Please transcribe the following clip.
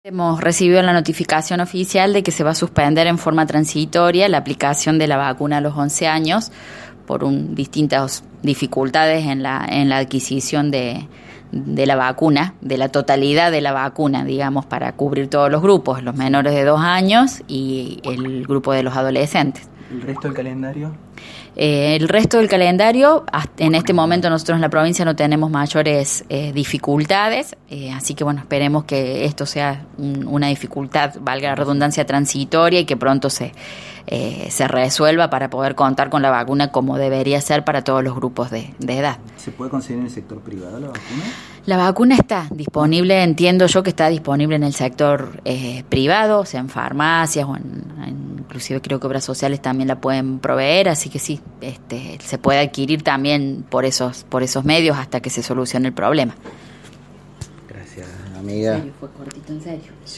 Hemos recibido la notificación oficial de que se va a suspender en forma transitoria la aplicación de la vacuna a los 11 años por distintas dificultades en la adquisición de la vacuna, de la totalidad de la vacuna, digamos, para cubrir todos los grupos, los menores de 2 años y el grupo de los adolescentes. ¿El resto del calendario? El resto del calendario, en este momento nosotros en la provincia no tenemos mayores dificultades, así que bueno, esperemos que esto sea una dificultad, valga la redundancia, transitoria y que pronto se resuelva para poder contar con la vacuna como debería ser para todos los grupos de edad. ¿Se puede conseguir en el sector privado la vacuna? La vacuna está disponible, entiendo yo que está disponible en el sector privado, o sea, en farmacias o inclusive creo que obras sociales también la pueden proveer, así que sí, se puede adquirir también por esos medios hasta que se solucione el problema. Gracias, amiga. Fue cortito, en serio.